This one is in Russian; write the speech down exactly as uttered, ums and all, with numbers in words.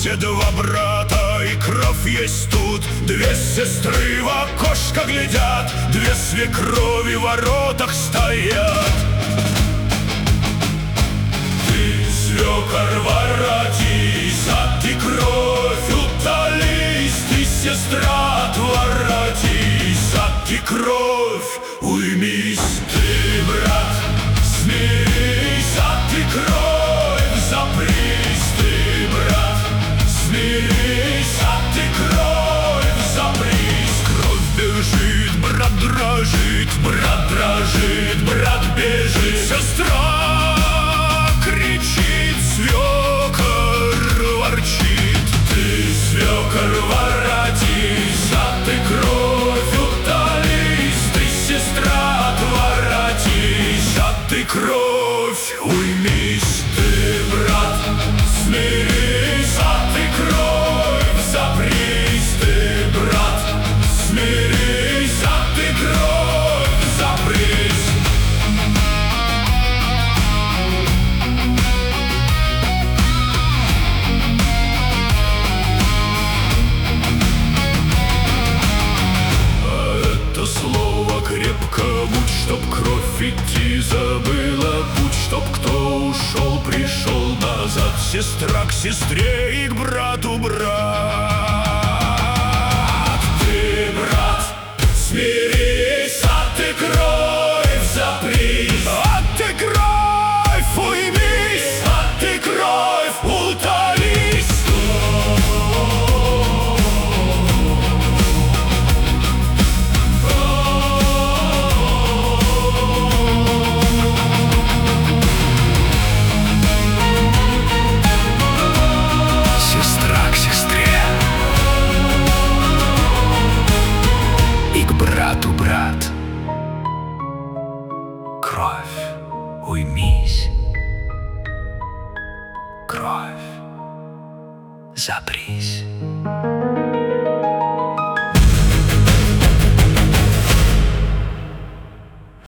комнате два брата, и кровь есть тут. Две сестры в окошко глядят, две свекрови в воротах стоят. Ты, свекор, воротись, а ты кровь утолись. Ты, сестра, отворотись, а ты кровь уймись. Ты, брат, смирись, а ты кровь запрись. Ты, брат, смирись, а ты кровь запрись. Кровь бежит, брат дрожит, брат дрожит, брат бежит. Сестра кричит, свекор ворчит. Ты, свекор, воротись, а ты кровь утолись. Ты, сестра, отворотись, а ты кровь уймись. Ты, брат, смирись, а ты кровь запрись. Ты, брат, смирись, а ты кровь запрись. Слово крепко будь, чтоб кровь идти забыла путь, чтоб кто ушел, пришел назад. Сестра к сестре и к брату брат. Ты, брат, смирись, а ты кровь запрись. А ты кровь уймись, а ты кровь утолись. Брату, брат, кровь уймись, кровь запрись.